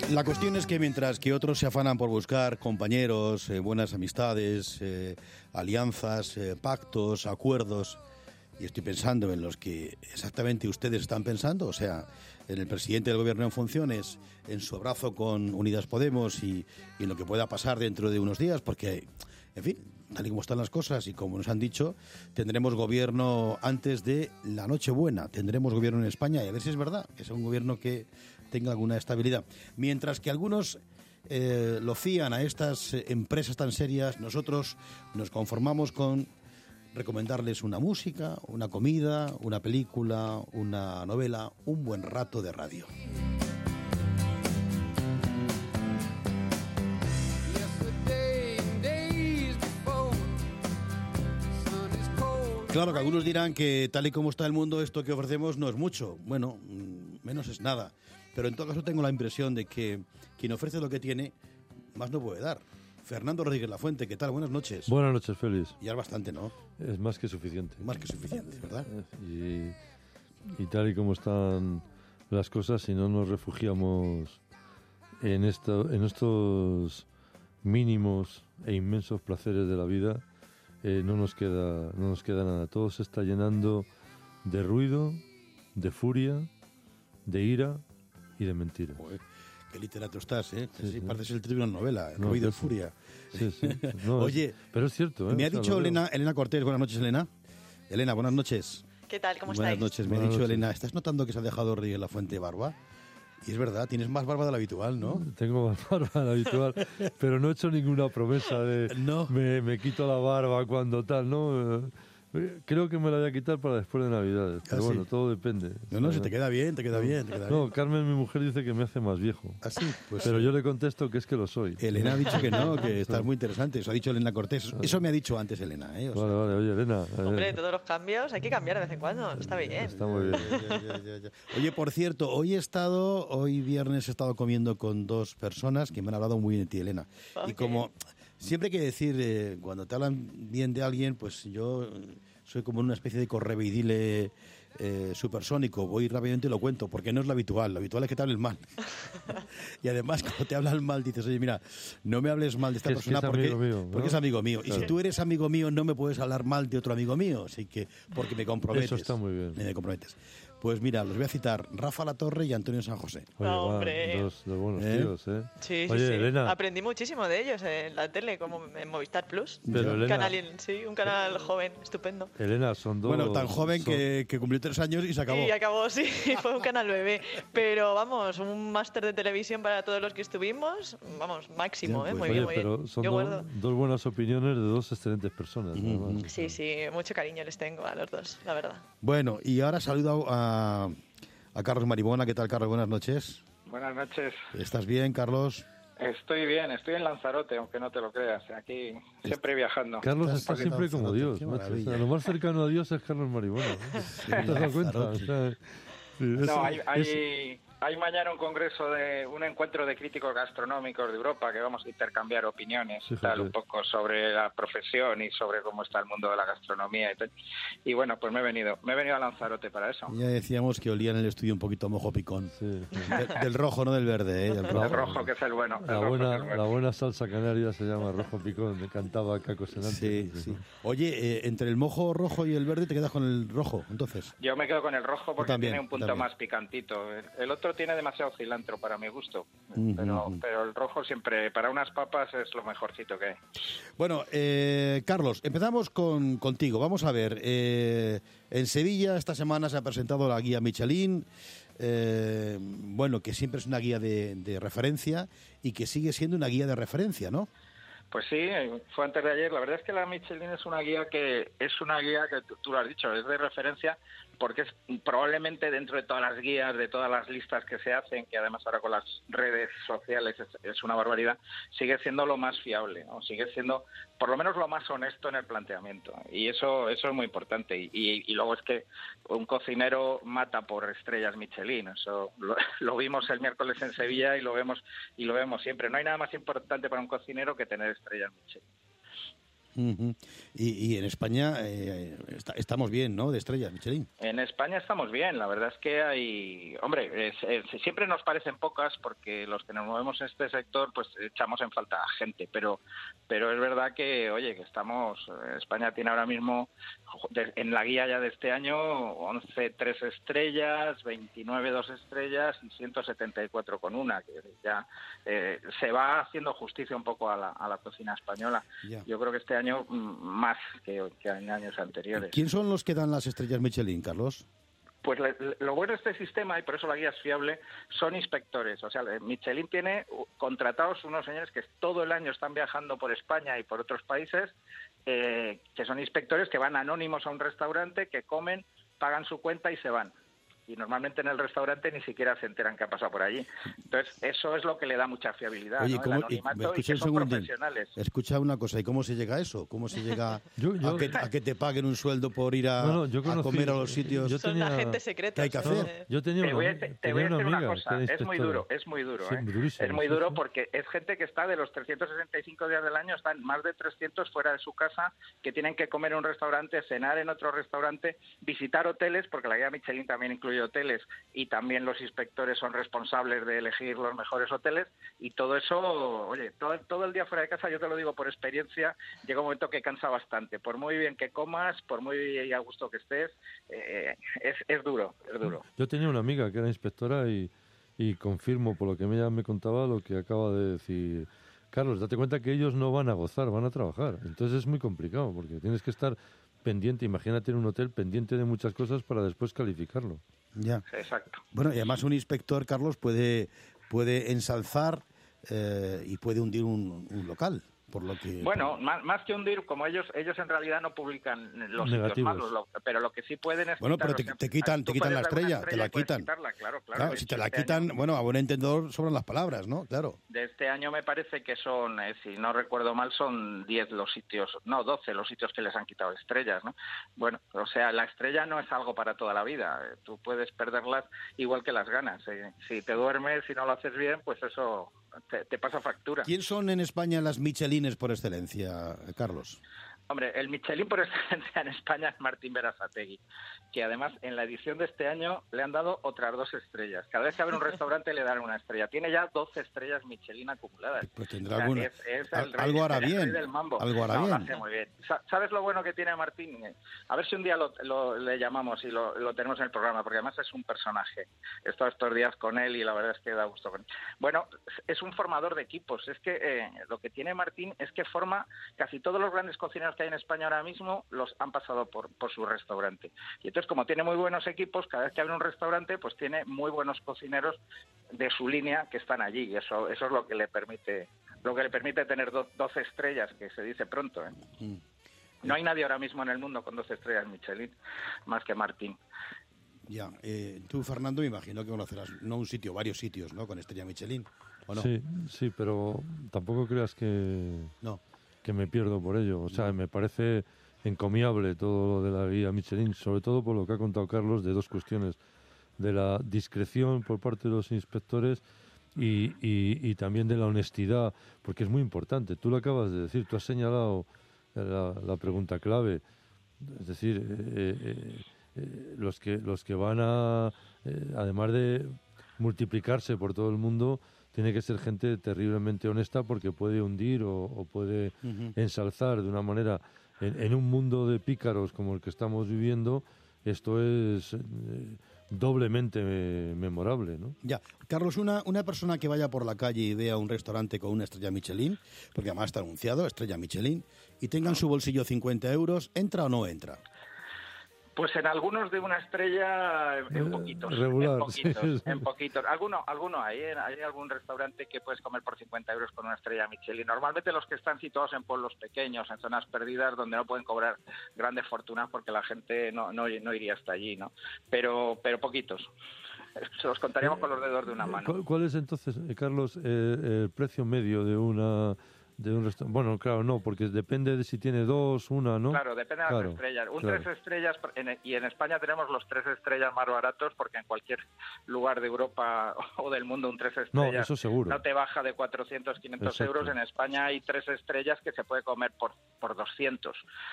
La cuestión es que mientras que otros se afanan por buscar compañeros, buenas amistades, alianzas, pactos, acuerdos, y estoy pensando en los que exactamente ustedes están pensando, o sea, en el presidente del gobierno en funciones, en su abrazo con Unidas Podemos y en lo que pueda pasar dentro de unos días, porque, en fin, tal y como están las cosas y como nos han dicho, tendremos gobierno antes de la Nochebuena, tendremos gobierno en España y a ver si es verdad, que sea un gobierno que tenga alguna estabilidad. Mientras que algunos lo fían a estas empresas tan serias, nosotros nos conformamos con recomendarles una música, una comida, una película, una novela, un buen rato de radio. Claro que algunos dirán que tal y como está el mundo, esto que ofrecemos no es mucho. Bueno, menos es nada. Pero en todo caso tengo la impresión de que quien ofrece lo que tiene, más no puede dar. Fernando Rodríguez Lafuente, ¿qué tal? Buenas noches. Buenas noches, Félix. Ya es bastante, ¿no? Es más que suficiente. Más que suficiente, ¿verdad? Y tal y como están las cosas, si no nos refugiamos en estos mínimos e inmensos placeres de la vida, no nos queda nada. Todo se está llenando de ruido, de furia, de ira y de mentira. Joder, qué literato estás, ¿eh? Sí, pareces el título de una novela, No, ruido y furia. Sí. No, Oye, pero es cierto, ¿eh? Me ha dicho Elena Cortés, buenas noches, Elena. Elena, buenas noches. ¿Qué tal? ¿Cómo buenas estáis? Noches. Me ha dicho Elena, ¿estás notando que se ha dejado Rodríguez Lafuente barba? Y es verdad, tienes más barba de la habitual, ¿no? Tengo más barba de la habitual, pero no he hecho ninguna promesa de no. me quito la barba cuando tal, ¿no? Creo que me la voy a quitar para después de Navidades, pero bueno, todo depende. No, si te queda bien, No, Carmen, mi mujer, dice que me hace más viejo. ¿Ah, sí? Pues pero yo le contesto que es que lo soy. Elena ha dicho que no, que estás muy interesante. Eso ha dicho Elena Cortés. Eso me ha dicho antes Elena, ¿eh? Vale, oye, Elena. Hombre, todos los cambios hay que cambiar de vez en cuando, está bien. Está muy bien. Ya. Oye, por cierto, hoy viernes he estado comiendo con dos personas que me han hablado muy bien de ti, Elena. Okay. Y como siempre hay que decir, cuando te hablan bien de alguien, pues yo soy como una especie de correveidile supersónico, voy rápidamente y lo cuento, porque no es lo habitual es que te hablen mal. Y además, cuando te hablan mal, dices, oye, mira, no me hables mal de esta persona porque es amigo mío. Claro. Y si tú eres amigo mío, no me puedes hablar mal de otro amigo mío, así que, porque me comprometes. Eso está muy bien. Me comprometes. Pues mira, los voy a citar, Rafa Latorre y Antonio San José. Oye, hombre. Dos buenos tíos, ¿eh? Sí. Oye, Elena. Aprendí muchísimo de ellos en la tele, como en Movistar Plus. Pero un canal joven, estupendo. Elena, son dos... Bueno, tan joven que cumplió 3 años y se acabó. Y acabó, sí, fue un canal bebé. Pero vamos, un máster de televisión para todos los que estuvimos, vamos, máximo, pues, muy oye, bien, muy pero bien. Son dos buenas opiniones de dos excelentes personas. Sí, mucho cariño les tengo a los dos, la verdad. Bueno, y ahora saludo a Carlos Maribona. ¿Qué tal, Carlos? Buenas noches. Buenas noches. ¿Estás bien, Carlos? Estoy bien, estoy en Lanzarote, aunque no te lo creas. Aquí siempre viajando. Carlos está siempre como Dios. Lo más cercano a Dios es Carlos Maribona. ¿Te has dado cuenta? No, hay mañana un congreso un encuentro de críticos gastronómicos de Europa que vamos a intercambiar opiniones un poco sobre la profesión y sobre cómo está el mundo de la gastronomía y tal. Y bueno, pues me he venido a Lanzarote para eso. Ya decíamos que olía en el estudio un poquito a mojo picón. Sí. Del rojo, no del verde, ¿eh? Del rojo, que es el bueno. La buena salsa canaria se llama rojo picón, cantaba Caco Senante. Sí. Oye, entre el mojo rojo y el verde te quedas con el rojo, entonces. Yo me quedo con el rojo porque tiene un punto más picantito. El otro tiene demasiado cilantro para mi gusto, pero el rojo siempre, para unas papas, es lo mejorcito que hay. Bueno, Carlos, empezamos contigo. Vamos a ver, en Sevilla esta semana se ha presentado la guía Michelin, que siempre es una guía de referencia y que sigue siendo una guía de referencia, ¿no? Pues sí, fue antes de ayer. La verdad es que la Michelin es una guía que tú lo has dicho, es de referencia, porque es probablemente dentro de todas las guías, de todas las listas que se hacen, que además ahora con las redes sociales es una barbaridad, sigue siendo lo más fiable, ¿no? Sigue siendo por lo menos lo más honesto en el planteamiento, y eso es muy importante. Y luego es que un cocinero mata por estrellas Michelin, eso lo vimos el miércoles en Sevilla y lo vemos siempre. No hay nada más importante para un cocinero que tener estrellas Michelin. Ujú. Y en España estamos bien, ¿no? De estrellas, Michelin. En España estamos bien, la verdad es que hay, hombre, siempre nos parecen pocas porque los que nos movemos en este sector pues echamos en falta gente, pero es verdad que, oye, que España tiene ahora mismo en la guía ya de este año 11 3 estrellas, 29 2 estrellas y 174 con una, que ya se va haciendo justicia un poco a la cocina española. Ya. Yo creo que este año más que en años anteriores. ¿Quién son los que dan las estrellas Michelin, Carlos? Pues lo bueno de este sistema, y por eso la guía es fiable, son inspectores. O sea, Michelin tiene contratados unos señores que todo el año están viajando por España y por otros países, que son inspectores que van anónimos a un restaurante, que comen, pagan su cuenta y se van. Y normalmente en el restaurante ni siquiera se enteran que ha pasado por allí. Entonces, eso es lo que le da mucha fiabilidad, Oye, ¿no? El anonimato, y que son profesionales. Escucha una cosa, ¿y cómo se llega a eso? ¿Cómo se llega a que te paguen un sueldo por ir a comer a los sitios? Son agentes secretos. ¿Qué hay que hacer? Yo tenía te voy a decir una cosa, es muy duro, Sí, durísimo, es muy duro porque es gente que está de los 365 días del año, están más de 300 fuera de su casa, que tienen que comer en un restaurante, cenar en otro restaurante, visitar hoteles, porque la guía Michelin también incluye hoteles, y también los inspectores son responsables de elegir los mejores hoteles, y todo eso, oye, todo el día fuera de casa, yo te lo digo por experiencia, llega un momento que cansa bastante. Por muy bien que comas, por muy a gusto que estés, es duro, es duro. Yo tenía una amiga que era inspectora y confirmo por lo que ella me contaba lo que acaba de decir Carlos. Date cuenta que ellos no van a gozar, van a trabajar. Entonces es muy complicado porque tienes que estar pendiente, imagínate en un hotel, pendiente de muchas cosas para después calificarlo. Ya. Exacto. Bueno, y además un inspector, Carlos, puede ensalzar y puede hundir un local. Por lo que, bueno, más que hundir, como ellos en realidad no publican los sitios malos, pero lo que sí pueden es... Bueno, pero te quitan la estrella, te la quitan. Claro, si te la quitan, bueno, a buen entendedor sobran las palabras, ¿no? Claro. De este año me parece que son, si no recuerdo mal, son 10 los sitios, no, 12 los sitios que les han quitado estrellas, ¿no? Bueno, o sea, la estrella no es algo para toda la vida, tú puedes perderlas igual que las ganas. Si te duermes, si no lo haces bien, pues eso... Te pasa factura. ¿Quién son en España las Michelines por excelencia, Carlos? Hombre, el Michelin por excelencia en España es Martín Berasategui, que además en la edición de este año le han dado otras 2 estrellas. Cada vez que abre un restaurante le dan una estrella. Tiene ya 12 estrellas Michelin acumuladas. Pues tendrá alguna. Algo hará bien. Algo hará bien. Lo hace muy bien. ¿Sabes lo bueno que tiene Martín? A ver si un día le llamamos y lo tenemos en el programa, porque además es un personaje. He estado estos días con él y la verdad es que da gusto con él. Bueno, es un formador de equipos. Es que lo que tiene Martín es que forma casi todos los grandes cocineros que hay en España ahora mismo, los han pasado por su restaurante. Y entonces, como tiene muy buenos equipos, cada vez que abre un restaurante, pues tiene muy buenos cocineros de su línea que están allí. Y eso es lo que le permite tener 12 estrellas, que se dice pronto, ¿eh? No hay nadie ahora mismo en el mundo con 12 estrellas Michelin, más que Martín. Ya, tú, Fernando, me imagino que conocerás, no un sitio, varios sitios, ¿no?, con estrella Michelin, ¿o no? Sí, pero tampoco creas que me pierdo por ello. O sea, me parece encomiable todo lo de la guía Michelin, sobre todo por lo que ha contado Carlos, de 2 cuestiones: de la discreción por parte de los inspectores y también de la honestidad, porque es muy importante. Tú lo acabas de decir, tú has señalado la pregunta clave. Es decir, los que van a, además de multiplicarse por todo el mundo, tiene que ser gente terriblemente honesta, porque puede hundir o puede ensalzar de una manera. En un mundo de pícaros como el que estamos viviendo, esto es doblemente memorable, ¿no? Ya. Carlos, una persona que vaya por la calle y vea un restaurante con una estrella Michelin, porque además está anunciado, estrella Michelin, y tenga en su bolsillo 50 euros, ¿entra o no entra? Pues en algunos de una estrella, en poquitos. Regular, en poquitos. Alguno hay algún restaurante que puedes comer por 50 euros con una estrella Michelin. Normalmente los que están situados en pueblos pequeños, en zonas perdidas, donde no pueden cobrar grandes fortunas, porque la gente no iría hasta allí, ¿no? Pero poquitos. Se los contaríamos con los dedos de una mano. ¿Cuál es entonces, Carlos, el precio medio de De un restaurante. Bueno, claro, no, porque depende de si tiene dos, una, ¿no? Claro, depende de las estrellas. Un 3 estrellas, y en España tenemos los 3 estrellas más baratos, porque en cualquier lugar de Europa o del mundo un 3 estrellas no, eso seguro. No te baja de 400, 500 Exacto. euros. En España hay 3 estrellas que se puede comer por 200.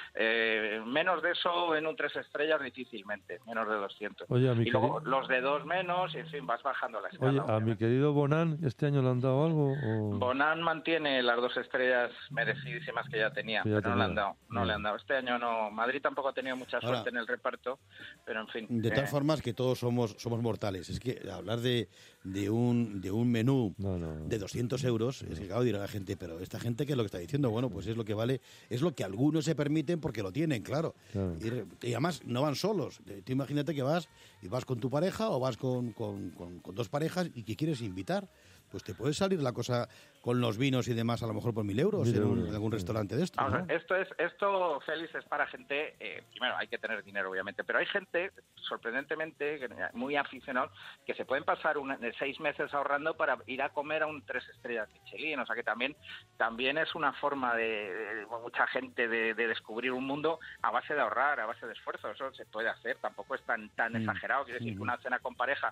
Menos de eso en un 3 estrellas difícilmente, menos de 200. Oye, y luego los de 2 menos, y en fin, vas bajando la escala. Oye, a mi querido Bonan, ¿este año le han dado algo? O... Bonan mantiene las 2 estrellas merecidísimas que ya tenía, pero no le han dado. No le han dado. Este año no. Madrid tampoco ha tenido mucha suerte en el reparto, pero en fin. De todas formas, que todos somos mortales. Es que hablar de un menú de 200 euros, es que claro, dirá la gente, pero esta gente, ¿qué es lo que está diciendo? Bueno, pues es lo que vale, es lo que algunos se permiten porque lo tienen, claro. Y además no van solos. Tú imagínate que vas con tu pareja o vas con 2 parejas y que quieres invitar. Pues te puede salir la cosa con los vinos y demás a lo mejor por 1.000 euros en algún restaurante de estos. Vamos, ¿no? Esto, Félix, es para gente, primero hay que tener dinero obviamente, pero hay gente, sorprendentemente, muy aficionados, que se pueden pasar 6 meses ahorrando para ir a comer a un 3 estrellas Michelin, o sea que también es una forma de mucha gente de descubrir un mundo a base de ahorrar, a base de esfuerzo. Eso se puede hacer, tampoco es tan exagerado. Quiero decir que una cena con pareja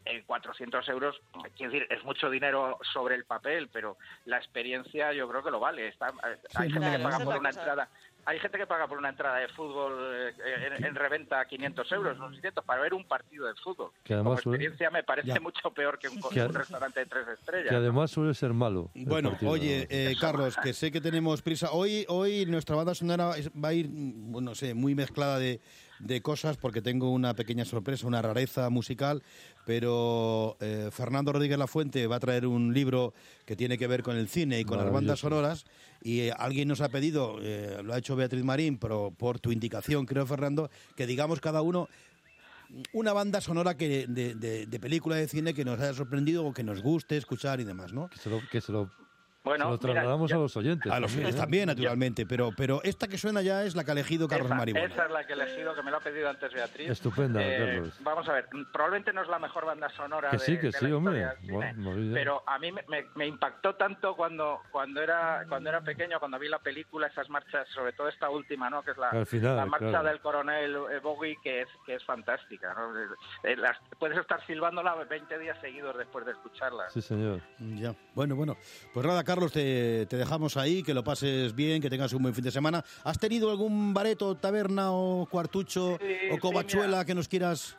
400 euros, quiero decir, es mucho dinero sobre el papel, pero la experiencia yo creo que lo vale. Hay gente que paga por una entrada. Hay gente que paga por una entrada de fútbol en reventa 500 euros, unos 600, para ver un partido de fútbol. Que además como experiencia me parece mucho peor que un restaurante de 3 estrellas. Que además suele ser malo. Bueno, oye, Carlos, que sé que tenemos prisa. Hoy nuestra banda sonora va a ir, no sé, muy mezclada de cosas, porque tengo una pequeña sorpresa, una rareza musical, pero Fernando Rodríguez Lafuente va a traer un libro que tiene que ver con el cine y con las bandas sonoras, y alguien nos ha pedido, lo ha hecho Beatriz Marín, pero por tu indicación, creo, Fernando, que digamos cada uno una banda sonora de película de cine que nos haya sorprendido o que nos guste escuchar y demás, ¿no? Que se lo Bueno, lo trasladamos a los oyentes. A los oyentes también, naturalmente, pero esta que suena ya es la que ha elegido Carlos Maribona. Esa es la que he elegido, que me lo ha pedido antes Beatriz. Estupenda, Carlos. Vamos a ver, probablemente no es la mejor banda sonora que sí, hombre. Pero a mí me impactó tanto cuando era pequeño, cuando vi la película, esas marchas, sobre todo esta última, ¿no? Que es la marcha del coronel Bowie, que es fantástica, ¿no? Puedes estar silbándola 20 días seguidos después de escucharla. Sí, señor. Ya. Bueno. Pues nada, Carlos, te dejamos ahí, que lo pases bien, que tengas un buen fin de semana. ¿Has tenido algún bareto, taberna o cuartucho o covachuela que nos quieras...?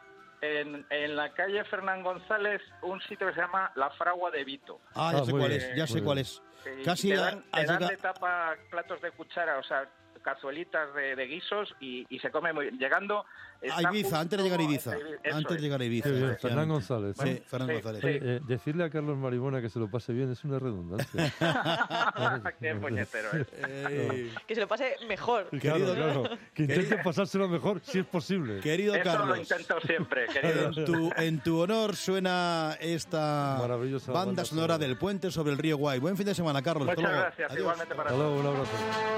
En la calle Fernán González, un sitio que se llama La Fragua de Vito. Ya sé cuál es. Casi te dan de tapa platos de cuchara, o sea, cazuelitas de guisos y se come muy bien. Llegando... A Ibiza, antes de llegar a Ibiza. Fernán González. Sí, Fernán González. Decirle a Carlos Maribona que se lo pase bien es una redundancia. Qué puñetero es. Que se lo pase mejor. Claro. Que intente pasárselo mejor, si es posible. Querido Eso Carlos. lo intento siempre, querido. En tu honor suena esta banda sonora del puente sobre el río Guay. Buen fin de semana, Carlos. Muchas gracias. Adiós. Igualmente para todos. Un abrazo.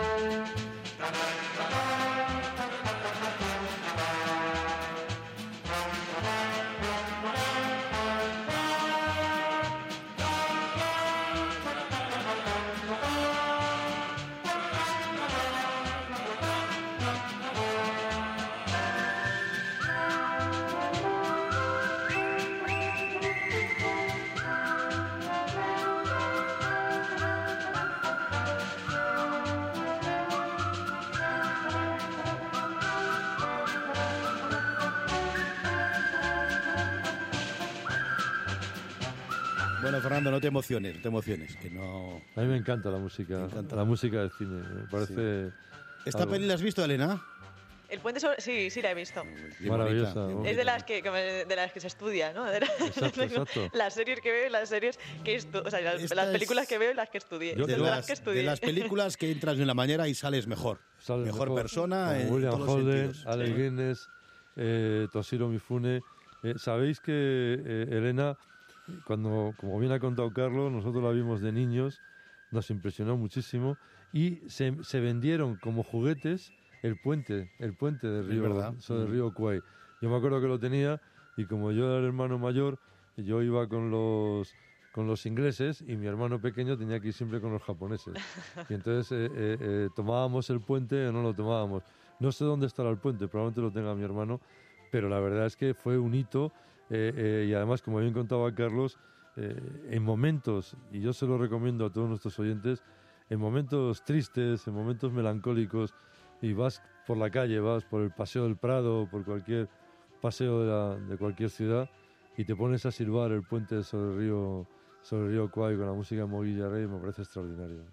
Bueno, Fernando, no te emociones, que no... A mí me encanta la música, la música del cine. Me parece... Sí. ¿Esta peli la has visto, Elena? El puente sobre... Sí, la he visto. Maravillosa. Es de las que se estudia, ¿no? Exacto. Las series que veo y las series que o sea, las películas que veo y las que estudié. De las películas que entras de una manera y sales mejor. Mejor persona. William Holden, sentidos. Alec Guinness, Toshiro Mifune. Sabéis que Elena, como bien ha contado Carlos, nosotros la vimos de niños, nos impresionó muchísimo y se vendieron como juguetes el puente del río Kwai. Yo me acuerdo que lo tenía y como yo era el hermano mayor, yo iba con los con los ingleses y mi hermano pequeño tenía que ir siempre con los japoneses. Y entonces tomábamos el puente o no lo tomábamos. No sé dónde estará el puente, probablemente lo tenga mi hermano, pero la verdad es que fue un hito y además, como bien contaba Carlos, en momentos, y yo se lo recomiendo a todos nuestros oyentes, en momentos tristes, en momentos melancólicos, y vas por la calle, vas por el Paseo del Prado, por cualquier paseo de cualquier ciudad, y te pones a silbar el puente sobre el río Kwai con la música de Moguilla Rey, me parece extraordinario.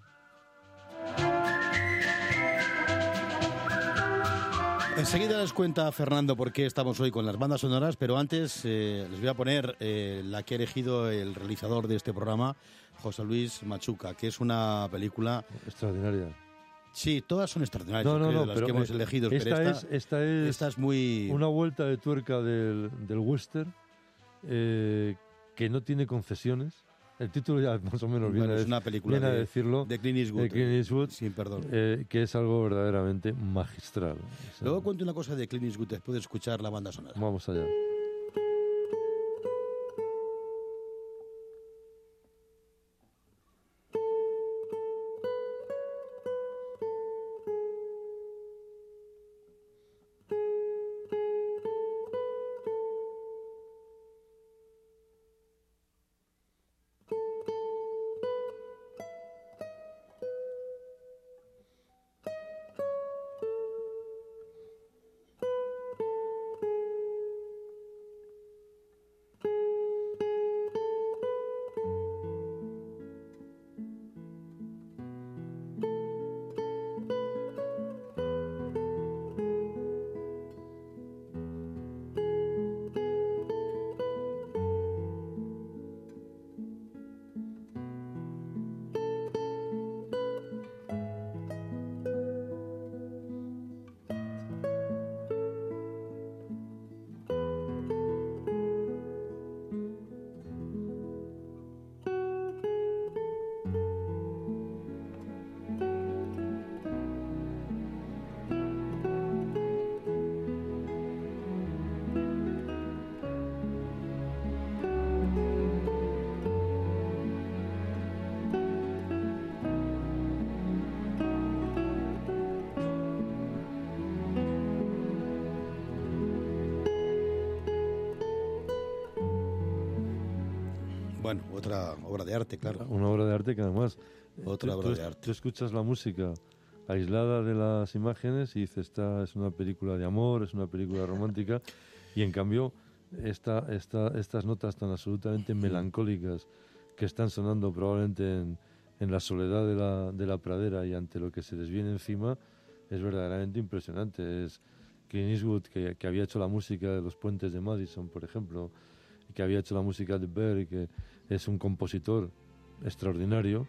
Enseguida les cuenta Fernando por qué estamos hoy con las bandas sonoras, pero antes les voy a poner la que ha elegido el realizador de este programa, José Luis Machuca, que es una película extraordinaria. Sí, todas son extraordinarias, no, las pero que hemos elegido. Esta es muy... una vuelta de tuerca del western que no tiene concesiones. El título ya más o menos es una película viene a decirlo, de Clint Eastwood. De Clint Eastwood, sin perdón. Que es algo verdaderamente magistral. Luego cuento una cosa de Clint Eastwood después de escuchar la banda sonora. Vamos allá. Bueno, otra obra de arte, claro. Una obra de arte que además... Otra obra de arte. Tú escuchas la música aislada de las imágenes y dices, esta es una película de amor, es una película romántica, y en cambio estas notas tan absolutamente melancólicas que están sonando probablemente en la soledad de la pradera y ante lo que se les viene encima, es verdaderamente impresionante. Es Clint Eastwood, que había hecho la música de Los Puentes de Madison, por ejemplo, y que había hecho la música de Berry, que es un compositor extraordinario.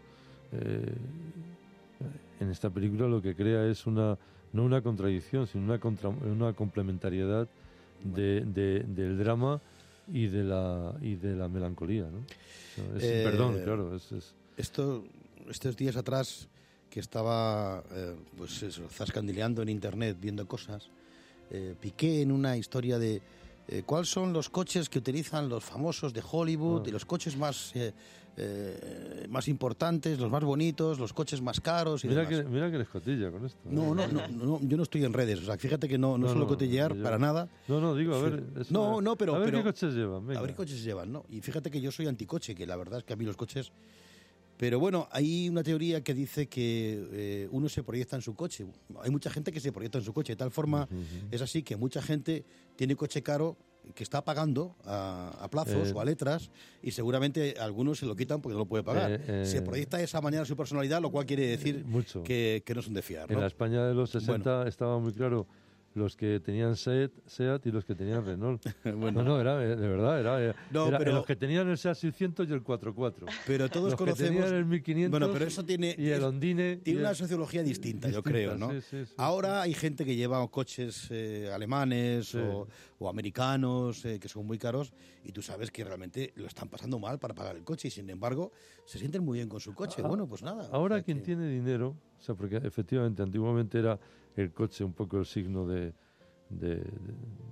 En esta película lo que crea es no una contradicción, sino una complementariedad del drama y de la melancolía, ¿no? Perdón, claro. Estos días atrás que estaba zascandileando en internet viendo cosas, piqué en una historia de cuáles son los coches que utilizan los famosos de Hollywood y los coches más importantes, los más bonitos, los coches más caros y mira demás. Mira que eres cotilla con esto. No, yo no estoy en redes, o sea, fíjate que no suelo cotillear para nada. Digo, a ver... pero... A ver qué coches llevan, venga. A ver qué coches llevan, ¿no? Y fíjate que yo soy anticoche, que la verdad es que a mí los coches... Pero bueno, hay una teoría que dice que uno se proyecta en su coche. Hay mucha gente que se proyecta en su coche. De tal forma, es así que mucha gente tiene coche caro que está pagando a plazos o a letras y seguramente algunos se lo quitan porque no lo puede pagar. Se proyecta de esa manera su personalidad, lo cual quiere decir que no son de fiar, ¿no? En la España de los 60 estaba muy claro los que tenían Seat y los que tenían Renault. Era de verdad, era los que tenían el Seat 600 y el 44. Pero todos los conocemos... que tenían el 1500 pero eso tiene, y el Ondine. Tiene una sociología distinta, yo creo, ¿no? Sí. Ahora hay gente que lleva coches alemanes o americanos que son muy caros y tú sabes que realmente lo están pasando mal para pagar el coche y sin embargo se sienten muy bien con su coche. Bueno, pues nada. Ahora quien tiene dinero, porque efectivamente antiguamente era el coche un poco el signo de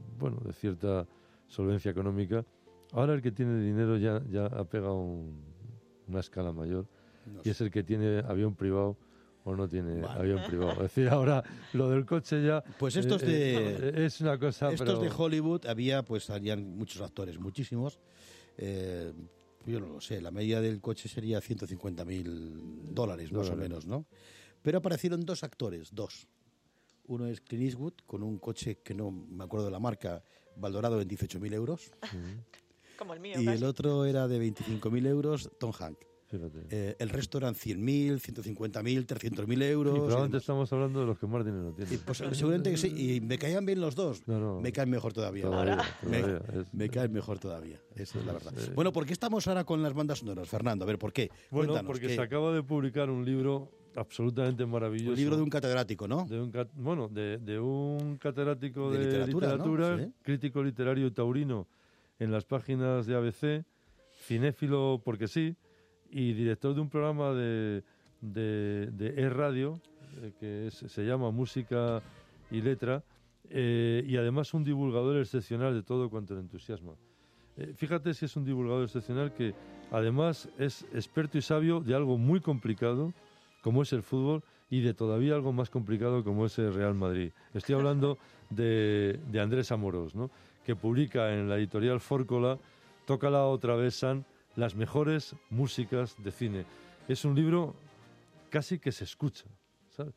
cierta solvencia económica. Ahora el que tiene dinero ya ha pegado una escala mayor, No y sé. es el que tiene avión privado o no tiene Vale. avión privado. Es decir, ahora lo del coche ya Pues estos es una cosa, Estos pero de Hollywood salían muchos actores, muchísimos. Yo no lo sé, la media del coche sería $150,000 más o menos, ¿no? Pero aparecieron dos actores, dos. Uno es Clint Eastwood, con un coche que no me acuerdo de la marca, valorado en 18.000 euros. Como el mío, Y casi. el otro era de 25.000 euros, Tom Hanks. fíjate. El resto eran 100.000, 150.000, 300.000 euros. Y y probablemente demás. estamos hablando de los que más dinero tienen. Y, pues, seguramente que sí. Y me caían bien los dos. No. Me caen mejor todavía. Todavía, Me caen mejor todavía. Esa es la verdad. Sí. Bueno, ¿por qué estamos ahora con las bandas sonoras, Fernando? A ver, ¿por qué? Bueno, Cuéntanos, porque ¿qué? se acaba de publicar un libro absolutamente maravilloso. Un libro de un catedrático, ¿no? De un catedrático De de literatura, literatura, ¿no? Sí. crítico literario taurino en las páginas de ABC, cinéfilo porque sí, y director de un programa de E-Radio que se llama Música y Letra, y además un divulgador excepcional de todo cuanto le entusiasma. Fíjate si es un divulgador excepcional que además es experto y sabio de algo muy complicado como es el fútbol y de todavía algo más complicado como es el Real Madrid. Estoy hablando de Andrés Amorós, ¿no? Que publica en la editorial Fórcola Tócala otra vez, San, las mejores músicas de cine. Es un libro casi que se escucha, ¿sabes?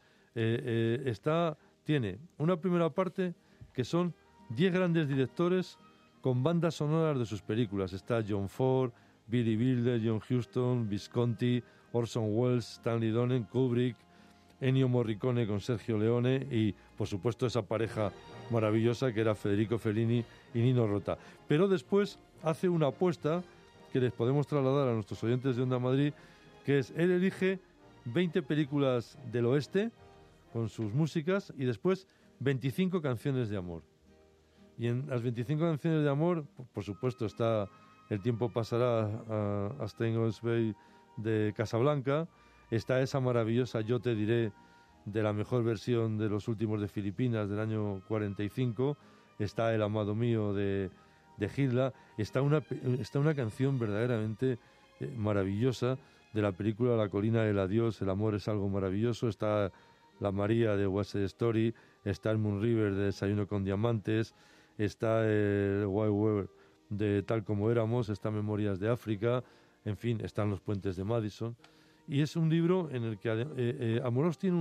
Tiene una primera parte que son 10 grandes directores con bandas sonoras de sus películas. Está John Ford, Billy Wilder, John Huston, Visconti, Orson Welles, Stanley Donen, Kubrick, Ennio Morricone con Sergio Leone y, por supuesto, esa pareja maravillosa que era Federico Fellini y Nino Rota. Pero después hace una apuesta que les podemos trasladar a nuestros oyentes de Onda Madrid, que es, él elige 20 películas del oeste con sus músicas y después 25 canciones de amor. Y en las 25 canciones de amor, por supuesto, está El tiempo pasará a Steingos Bay de Casablanca, está esa maravillosa Yo te diré, de la mejor versión de Los últimos de Filipinas del año 45, está El amado mío de Hilda, está una canción verdaderamente maravillosa de la película La colina del adiós, El amor es algo maravilloso, está La María de West Side Story, está el Moon River de Desayuno con diamantes, está el Wild World de Tal como éramos, está Memorias de África, en fin, están Los puentes de Madison. Y es un libro en el que Amorós tiene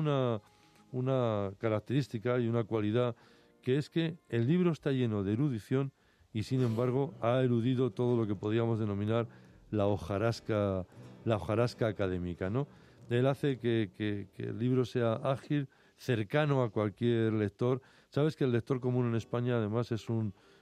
una característica y una cualidad, que es que el libro está lleno de erudición y, sin embargo, ha eludido todo lo que podríamos denominar la hojarasca académica, ¿no? Él hace que el libro sea ágil, cercano a cualquier lector. Sabes que el lector común en España, además, es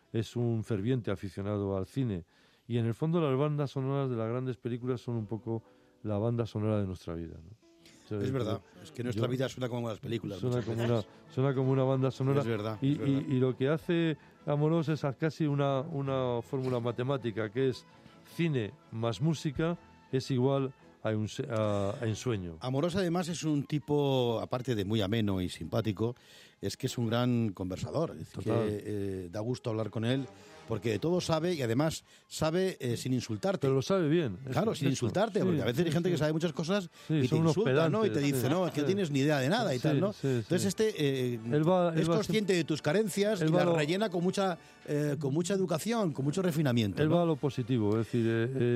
un ferviente aficionado al cine. Y, en el fondo, las bandas sonoras de las grandes películas son un poco la banda sonora de nuestra vida, ¿no? Es verdad, es que nuestra vida suena como las películas. Suena como una banda sonora. Es verdad, y, es verdad. Y lo que hace Amorós es casi una fórmula matemática, que es cine más música es igual a ensueño. Amorós, además, es un tipo, aparte de muy ameno y simpático, es que es un gran conversador. Es decir, que da gusto hablar con él, porque de todo sabe y además sabe sin insultarte. Pero lo sabe bien. Claro, sin insultarte, porque a veces hay gente que sabe muchas cosas y te insulta, ¿no? Y te dice, no, es que no tienes ni idea de nada y tal, ¿no? Entonces él es consciente de tus carencias y las rellena con mucha educación, con mucho refinamiento. Él ¿no? va a lo positivo, es decir,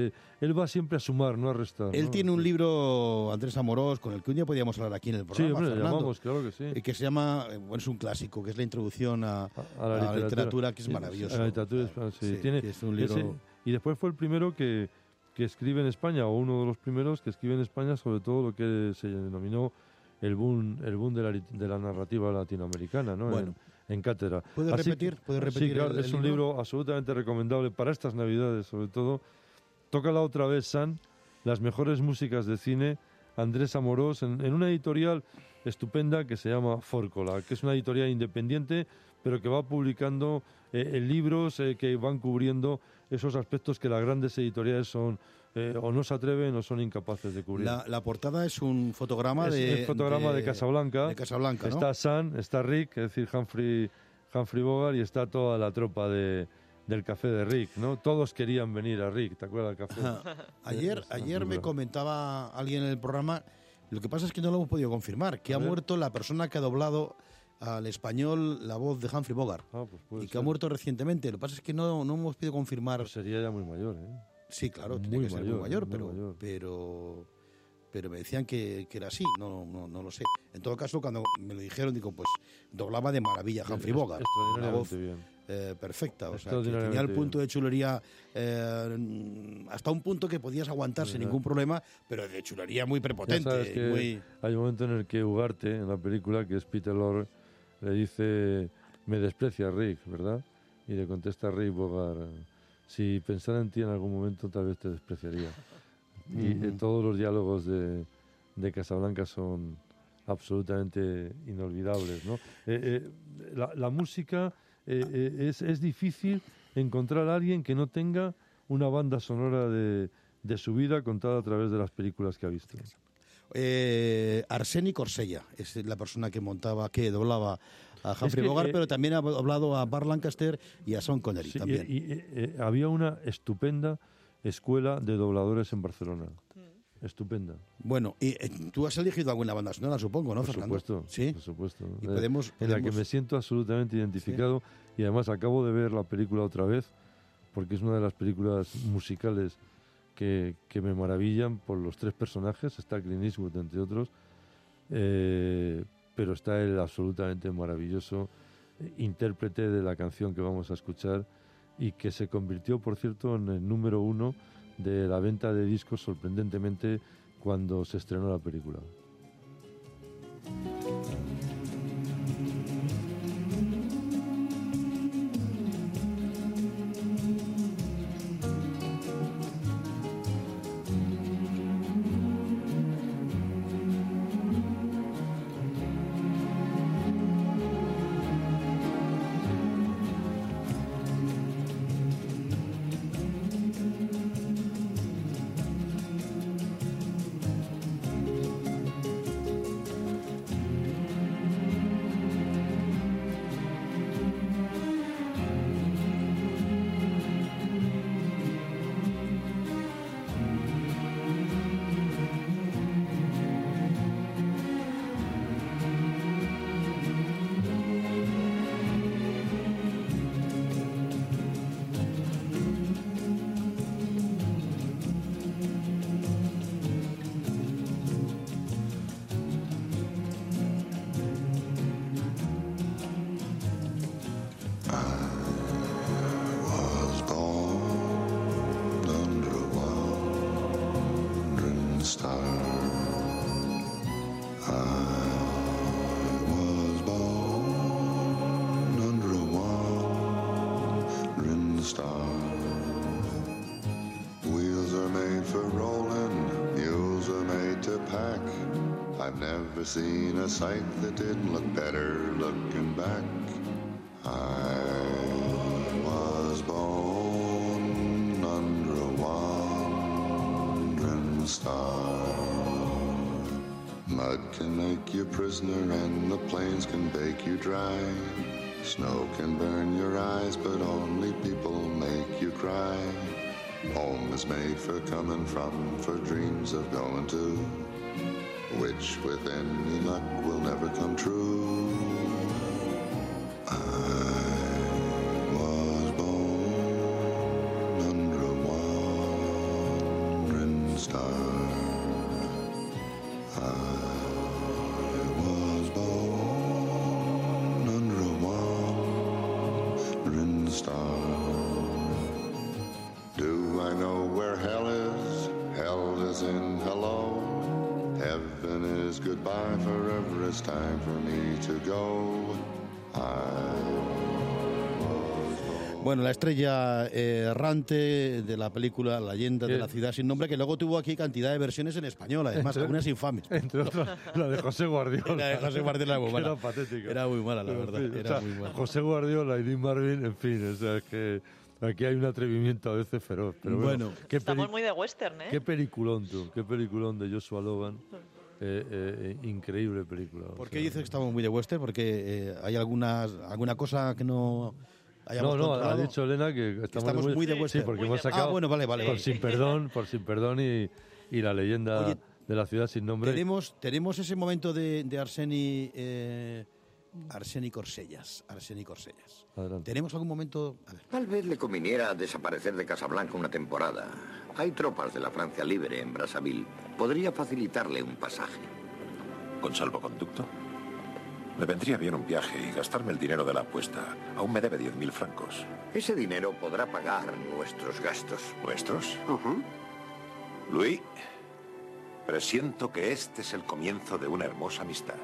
él va siempre a sumar, no a restar. Él ¿no? tiene un libro, Andrés Amorós, con el que un día podíamos hablar aquí en el programa, Sí, hombre, Fernando, llamamos, claro que sí. que se llama, bueno, es un clásico, que es la introducción a la literatura, que es maravilloso. A la literatura, sí. Tiene, es un libro... y después fue el primero que escribe en España, o uno de los primeros que escribe en España sobre todo lo que se denominó el boom de la narrativa latinoamericana, ¿no? Bueno. En cátedra. ¿Puedes repetir? Sí, claro, es un libro absolutamente recomendable para estas Navidades, sobre todo. Tócala otra vez, San, las mejores músicas de cine, Andrés Amorós, en una editorial estupenda que se llama Fórcola, que es una editorial independiente, pero que va publicando libros que van cubriendo esos aspectos que las grandes editoriales son o no se atreven o son incapaces de cubrir. La portada es un fotograma de Casablanca. De Casablanca, ¿no? Está San, está Rick, es decir, Humphrey Bogart, y está toda la tropa de del café de Rick, ¿no? Todos querían venir a Rick, ¿te acuerdas del café? Ayer me comentaba alguien en el programa, lo que pasa es que no lo hemos podido confirmar, que ha muerto la persona que ha doblado al español la voz de Humphrey Bogart, pues y que ha muerto recientemente. Lo que pasa es que no hemos podido confirmar. Pues sería ya muy mayor, ¿eh? Sí, claro, tiene que ser muy mayor, pero me decían que era así, no lo sé. En todo caso, cuando me lo dijeron, digo, pues doblaba de maravilla Humphrey Bogart, una voz perfecta, o sea, que tenía el punto de chulería hasta un punto que podías aguantar sin ningún problema, pero de chulería muy prepotente. Ya sabes que hay un momento en el que Ugarte, en la película, que es Peter Lorre, le dice, me desprecia Rick, ¿verdad? Y le contesta Rick Bogart, si pensara en ti en algún momento tal vez te despreciaría. Y todos los diálogos de Casablanca son absolutamente inolvidables, ¿no? La música, es difícil encontrar a alguien que no tenga una banda sonora de su vida contada a través de las películas que ha visto. Arseni Corsella es la persona que doblaba a Humphrey Bogart, pero también ha doblado a Burt Lancaster y a Sean Connery. Sí, también. Y había una estupenda escuela de dobladores en Barcelona. Estupenda. Bueno, y tú has elegido alguna banda sonora, supongo, ¿no, Fernando? Por supuesto, ¿sí? Por supuesto. Y podemos... En la que me siento absolutamente identificado, ¿sí? Y además acabo de ver la película otra vez, porque es una de las películas musicales que me maravillan por los tres personajes. Está Clint Eastwood, entre otros, pero está el absolutamente maravilloso intérprete de la canción que vamos a escuchar y que se convirtió, por cierto, en el número 1 de la venta de discos, sorprendentemente, cuando se estrenó la película. Seen a sight that didn't look better looking back. I was born under a wandering star. Mud can make you prisoner and the plains can bake you dry. Snow can burn your eyes but only people make you cry. Home is made for coming from, for dreams of going to, which with any luck will never come true. I was born under a wandering star. I was born under a wandering star. Do I know where hell is? Hell is in hello. Heaven is goodbye, forever it's time for me to go. Bueno, la estrella errante de la película La leyenda de la ciudad sin nombre, que luego tuvo aquí cantidad de versiones en español, además algunas infames. Entre otras, la de José Guardiola. La de José Guardiola era muy mala. Era patética. Era muy mala, la verdad. En fin, era muy mala. José Guardiola y Dean Marvin, en fin, o sea, es que aquí hay un atrevimiento a veces feroz. Pero bueno, estamos muy de western, ¿eh? Qué peliculón de Joshua Logan. Increíble película. ¿Por qué dices que estamos muy de western? Porque hay alguna cosa que no hayamos No, controlado. ha dicho Elena que estamos muy de western. Sí, porque Muy hemos de- sacado bueno, vale. por Sin Perdón y la leyenda Oye, de la ciudad sin nombre. Tenemos ese momento de Arseni Corsellas. Adelante. ¿Tenemos algún momento? A ver. Tal vez le conviniera desaparecer de Casablanca una temporada. Hay tropas de la Francia Libre en Brazzaville. Podría facilitarle un pasaje. ¿Con salvoconducto? Me vendría bien un viaje y gastarme el dinero de la apuesta. Aún me debe 10.000 francos. Ese dinero podrá pagar nuestros gastos. ¿Nuestros? Louis, presiento que este es el comienzo de una hermosa amistad.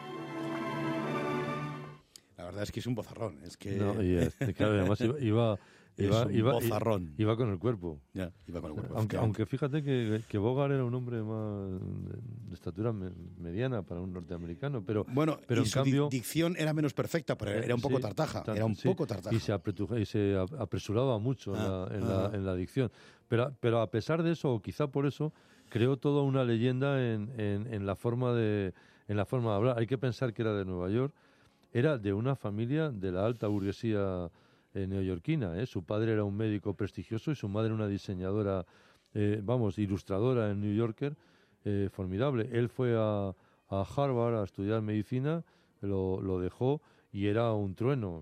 La verdad es que es un bozarrón. Es que No, y claro, además iba bozarrón. iba con el cuerpo. Ya, iba con el cuerpo. Aunque fíjate que Bogart era un hombre más de estatura mediana para un norteamericano, pero y en su cambio dicción era menos perfecta, pero era un poco sí, tartaja. tanto, Era un sí, poco tartaja. y se apresuraba mucho en la dicción. Pero a pesar de eso, o quizá por eso, creó toda una leyenda en la forma de hablar. Hay que pensar que era de Nueva York, era de una familia de la alta burguesía neoyorquina. Su padre era un médico prestigioso y su madre una diseñadora, ilustradora en New Yorker, formidable. Él fue a Harvard a estudiar medicina, lo dejó y era un trueno.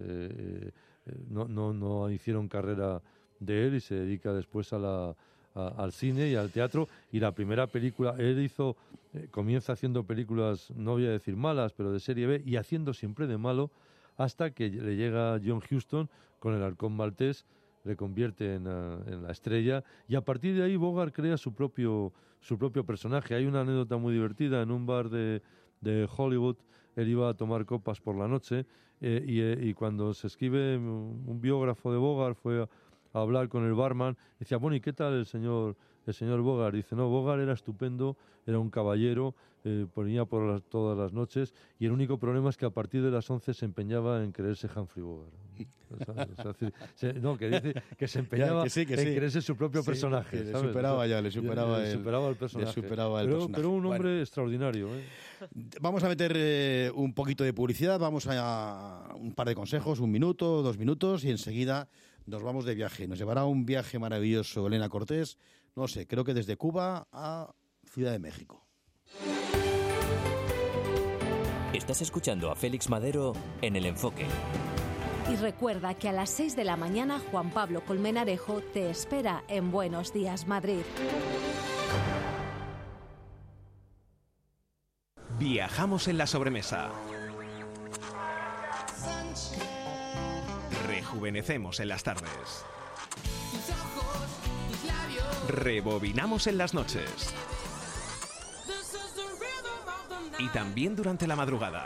No hicieron carrera de él y se dedica después al cine y al teatro. Y la primera película, comienza haciendo películas, no voy a decir malas, pero de serie B, y haciendo siempre de malo, hasta que le llega John Huston con El halcón maltés, le convierte en la estrella, y a partir de ahí Bogart crea su propio personaje. Hay una anécdota muy divertida. En un bar de Hollywood, él iba a tomar copas por la noche, y cuando se escribe un biógrafo de Bogart, fue a hablar con el barman, decía, bueno, ¿y qué tal el señor Bogart? Dice, no, Bogart era estupendo, era un caballero, ponía todas las noches, y el único problema es que a partir de las 11 se empeñaba en creerse Humphrey Bogart. Que dice que se empeñaba en creerse su propio personaje. Que le ¿sabes? superaba le superaba el personaje. Pero un hombre extraordinario. Vamos a meter un poquito de publicidad, vamos a un par de consejos, 1 minuto, 2 minutos, y enseguida nos vamos de viaje. Nos llevará un viaje maravilloso Elena Cortés, no sé, creo que desde Cuba a Ciudad de México. Estás escuchando a Félix Madero en El Enfoque. Y recuerda que a las 6 de la mañana Juan Pablo Colmenarejo te espera en Buenos Días, Madrid. Viajamos en la sobremesa. Rejuvenecemos en las tardes. Rebobinamos en las noches. Y también durante la madrugada.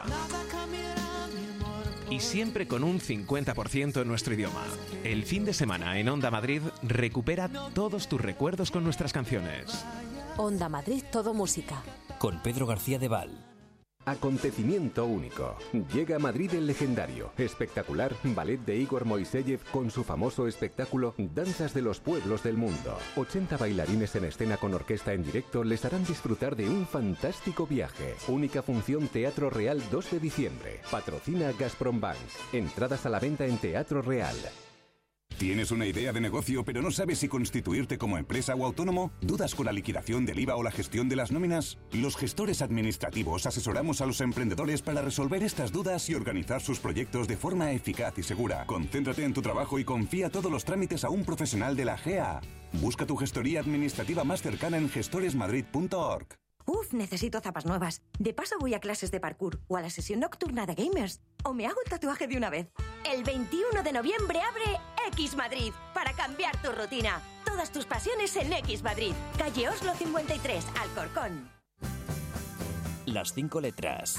Y siempre con un 50% en nuestro idioma. El fin de semana en Onda Madrid recupera todos tus recuerdos con nuestras canciones. Onda Madrid, todo música. Con Pedro García de Val. Acontecimiento único. Llega a Madrid el legendario, espectacular ballet de Igor Moiseyev con su famoso espectáculo Danzas de los Pueblos del Mundo. 80 bailarines en escena con orquesta en directo les harán disfrutar de un fantástico viaje. Única función Teatro Real 2 de diciembre. Patrocina Gazprom-Bank. Entradas a la venta en Teatro Real. ¿Tienes una idea de negocio pero no sabes si constituirte como empresa o autónomo? ¿Dudas con la liquidación del IVA o la gestión de las nóminas? Los gestores administrativos asesoramos a los emprendedores para resolver estas dudas y organizar sus proyectos de forma eficaz y segura. Concéntrate en tu trabajo y confía todos los trámites a un profesional de la GEA. Busca tu gestoría administrativa más cercana en gestoresmadrid.org. Uf, necesito zapas nuevas. De paso voy a clases de parkour o a la sesión nocturna de gamers. O me hago un tatuaje de una vez. El 21 de noviembre abre X Madrid para cambiar tu rutina. Todas tus pasiones en X Madrid. Calle Oslo 53, Alcorcón. Las 5 letras.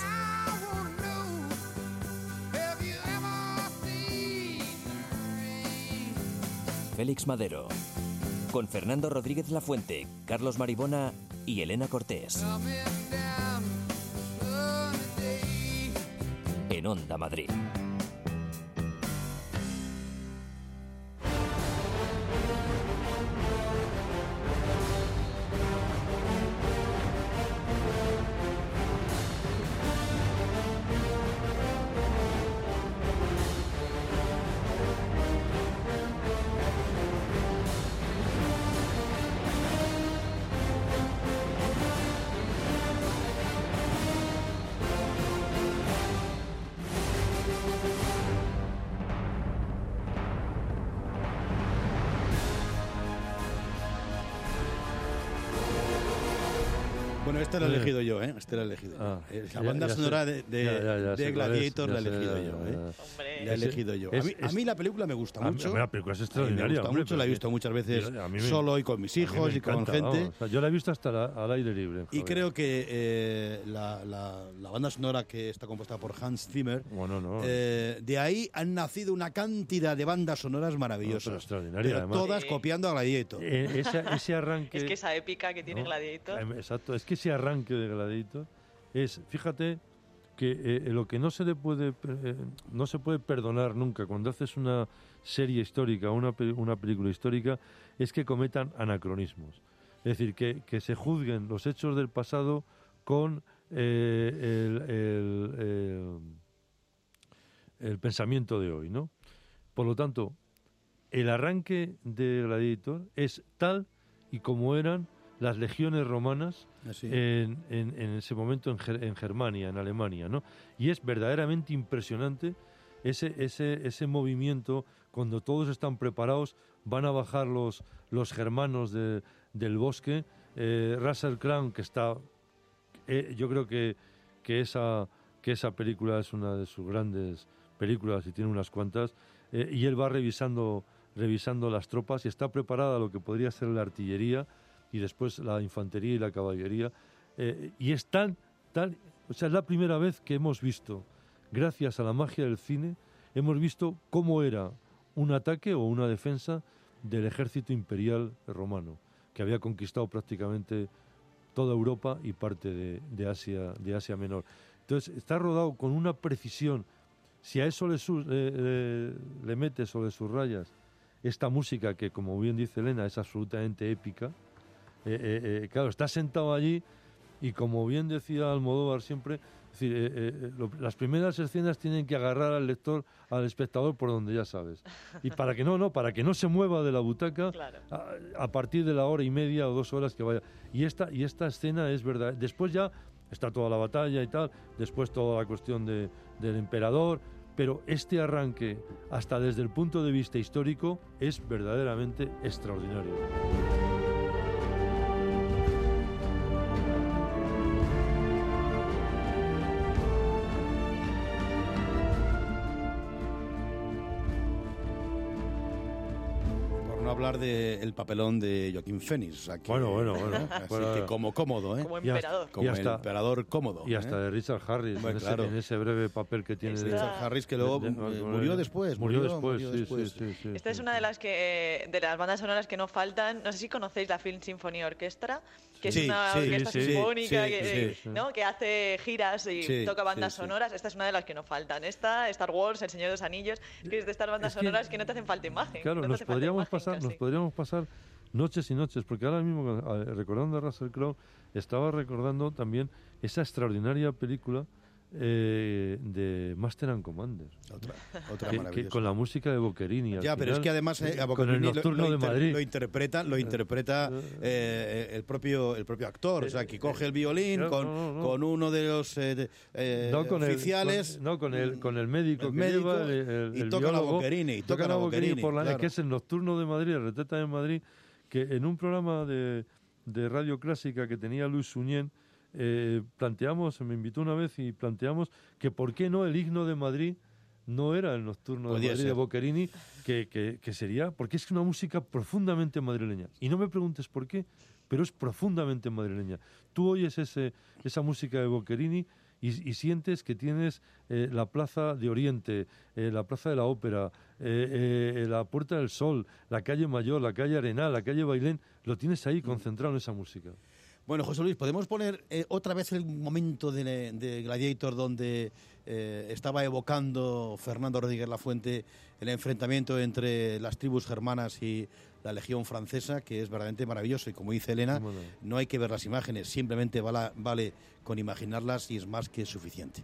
Félix Madero. Con Fernando Rodríguez Lafuente, Carlos Maribona y Elena Cortés. En Onda Madrid. Bueno, este lo he elegido yo, ¿eh? Este lo he elegido yo. La banda sonora de Gladiator la he elegido yo, ¿eh? La he elegido yo. A mí la película me gusta mucho. La película es extraordinaria. Me gusta mucho, la he visto muchas veces solo y con mis hijos y con gente. O sea, yo la he visto hasta al aire libre. Y creo que la banda sonora que está compuesta por Hans Zimmer, de ahí han nacido una cantidad de bandas sonoras maravillosas. Extraordinaria, todas copiando a Gladiator. Ese arranque... Es que esa épica que tiene Gladiator... Exacto, es que ese arranque de Gladiator es, fíjate, que lo que no se puede perdonar nunca cuando haces una serie histórica o una película histórica es que cometan anacronismos. Es decir, que se juzguen los hechos del pasado con el pensamiento de hoy, ¿no? Por lo tanto, el arranque de Gladiator es tal y como eran las legiones romanas en ese momento en Germania, en Alemania, ¿no? Y es verdaderamente impresionante ese movimiento cuando todos están preparados, van a bajar los germanos del bosque. Russell Crowe, que está... yo creo que esa película es una de sus grandes películas y tiene unas cuantas, y él va revisando las tropas y está preparada lo que podría ser la artillería y después la infantería y la caballería, y es o sea, es la primera vez que hemos visto, gracias a la magia del cine, hemos visto cómo era un ataque o una defensa del ejército imperial romano, que había conquistado prácticamente toda Europa y parte de Asia Menor. Entonces, está rodado con una precisión. Si a eso le metes o le subrayas esta música que, como bien dice Elena, es absolutamente épica, claro, está sentado allí y, como bien decía Almodóvar siempre, es decir, las primeras escenas tienen que agarrar al lector, al espectador, por donde ya sabes. Y para que no se mueva de la butaca, claro, a partir de la hora y media o 2 horas que vaya. Y esta escena es verdad. Después ya está toda la batalla y tal, después toda la cuestión del emperador, pero este arranque, hasta desde el punto de vista histórico, es verdaderamente extraordinario. Hablar del papelón de Joaquín Phoenix. O sea que, bueno. Así que como cómodo, ¿eh? Como emperador. Como el emperador cómodo. Y hasta de Richard Harris, bueno, en ese breve papel que tiene. Richard Harris, que luego murió después. Murió después. Sí. Esta es una de las bandas sonoras que no faltan. No sé si conocéis la Film Symphony Orchestra, que es una orquesta sinfónica que hace giras y toca bandas sonoras. Esta es una de las que no faltan. Star Wars, El Señor de los Anillos, que es de estas bandas sonoras que no te hacen falta imagen. Claro, nos podríamos pasar noches y noches, porque ahora mismo, recordando a Russell Crowe, estaba recordando también esa extraordinaria película de Master and Commander, otra que con la música de Boccherini. Ya, pero es que además con el Nocturno de Madrid lo interpreta el propio actor, o sea, que coge el violín con uno de los oficiales, con el médico que lleva el toca la Boccherini, que es el Nocturno de Madrid, el Retreta de Madrid, que en un programa de radio clásica que tenía Luis Suñén, me invitó una vez y planteamos que por qué no el himno de Madrid no era el Nocturno de Madrid de Boccherini, que sería, porque es una música profundamente madrileña. Y no me preguntes por qué, pero es profundamente madrileña. Tú oyes esa música de Boccherini y sientes que tienes la Plaza de Oriente, la Plaza de la Ópera, la Puerta del Sol, la calle Mayor, la calle Arenal, la calle Bailén, lo tienes ahí concentrado en esa música. Bueno, José Luis, ¿podemos poner otra vez el momento de Gladiator donde estaba evocando Fernando Rodríguez Lafuente el enfrentamiento entre las tribus germanas y la Legión Francesa, que es verdaderamente maravilloso? Y como dice Elena, no hay que ver las imágenes, simplemente vale con imaginarlas y es más que suficiente.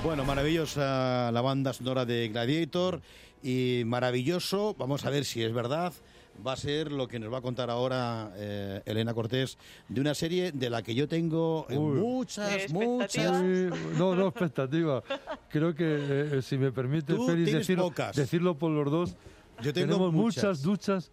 Bueno, maravillosa la banda sonora de Gladiator y maravilloso, vamos a ver si es verdad, va a ser lo que nos va a contar ahora Elena Cortés, de una serie de la que yo tengo muchas... No, expectativa. Creo que, si me permite, Félix, decirlo por los dos. Yo tengo muchas dudas.